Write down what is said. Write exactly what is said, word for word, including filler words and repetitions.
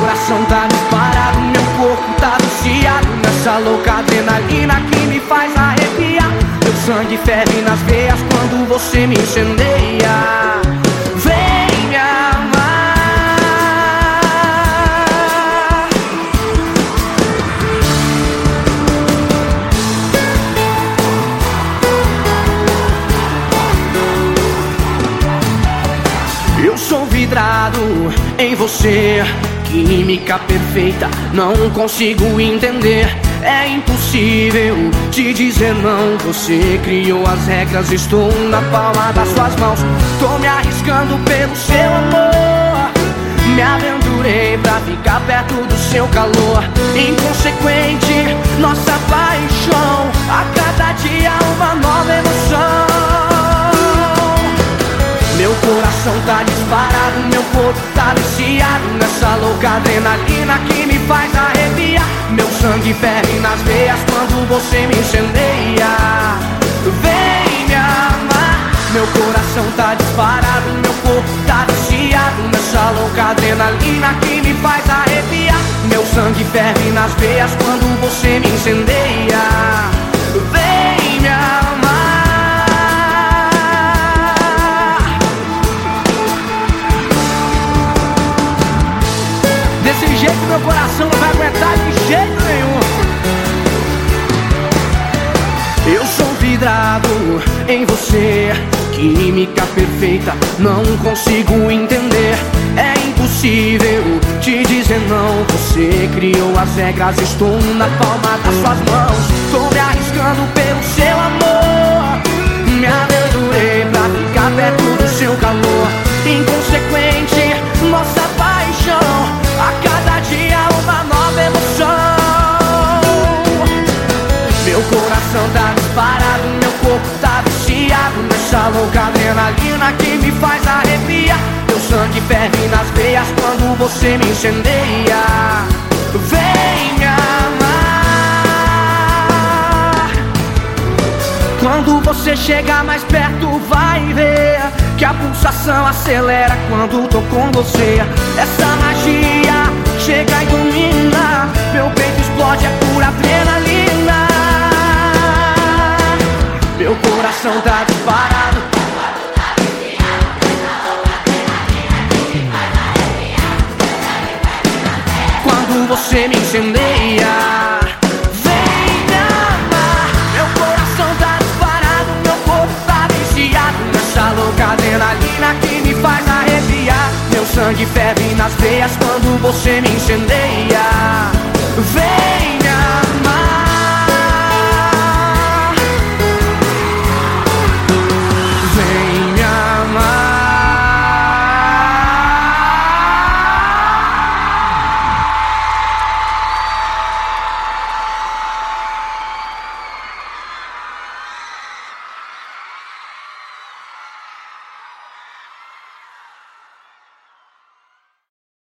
coração tá disparado, meu corpo tá viciado nessa louca adrenalina que me faz arrepiar. Meu sangue ferve nas veias quando você me incendeia. Vem me amar. Eu sou vidrado em você, química perfeita, não consigo entender. É impossível te dizer não. Você criou as regras, estou na palma das suas mãos. Tô me arriscando pelo seu amor, me aventurei pra ficar perto do seu calor. Inconsequente, nossa paixão, a cada dia uma nova emoção. Meu coração tá disparado, meu corpo tá viciado nessa louca adrenalina que me faz arrepiar. Meu sangue ferve nas veias quando você me incendeia. Vem me amar. Meu coração tá disparado, meu corpo tá viciado nessa louca adrenalina que me faz arrepiar. Meu sangue ferve nas veias quando você me incendeia. Vem me amar. Desse jeito meu coração não vai aguentar de jeito nenhum. Eu sou vidrado em você, química perfeita, não consigo entender. É impossível te dizer não. Você criou as regras, estou na palma das suas mãos. Tô me arriscando pelo seu amor, me aventurei pra ficar perto do seu calor. Inconsequente, nossa paixão, a cada dia uma nova emoção. Meu coração tá disparado, meu corpo tá viciado nessa louca adrenalina que me faz arrepiar. Meu sangue ferve nas veias quando você me incendeia. Vem me amar. Quando você chegar mais perto vai ver que a pulsação acelera quando tô com você. Essa magia chega e domina, meu peito explode, é pura adrenalina. Meu coração tá disparado, quando você me incendeia. Vem me amar. Meu coração tá disparado, meu corpo tá viciado nessa louca adrenalina que me faz arrepiar. Meu sangue ferve nas veias quando você me incendeia.